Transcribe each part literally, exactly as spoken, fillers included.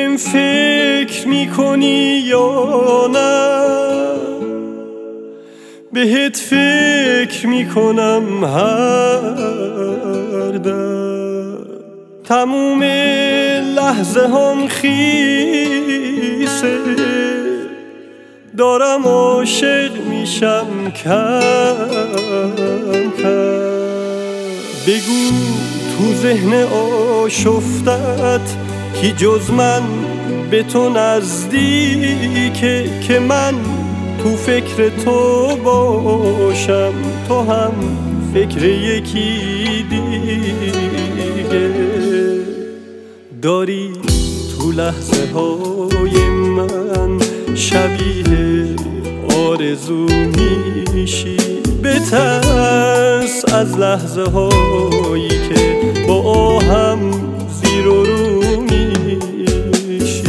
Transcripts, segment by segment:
بهم فکر میکنی یا نه؟ بهت فکر میکنم هر دم، تموم لحظه هم خیسه، دارم عاشق میشم کم کم. بگو تو ذهن آشفتت کی جز من به تو نزدیکه، که من تو فکر تو باشم تو هم فکر یکی دیگه. داری تو لحظه های من شبیه آرزو میشی، بترس از لحظه هایی که با هم زیر و رو میشی.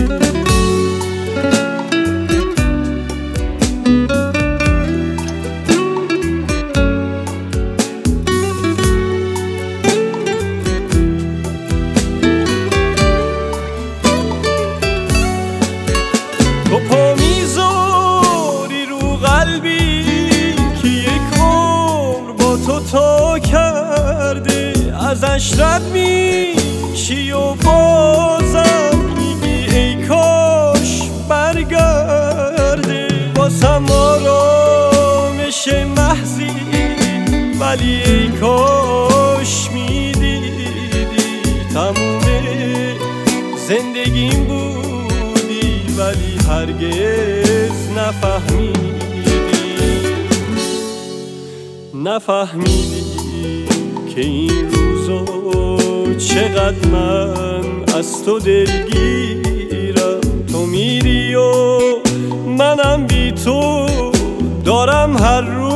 تو پا میذاری رو قلبی که یک عمر با تو تا کرده، ازش رد میشی و بازم میگی ای کاش برگرده. واسم آرامش محضی ولی ای کاش میدیدی تموم زندگیم بودی، ولی هرگز نفهمیدی نفهمیدی که این روزا چقدر من از تو دلگیرم. تو میری و منم بی تو دارم هر روز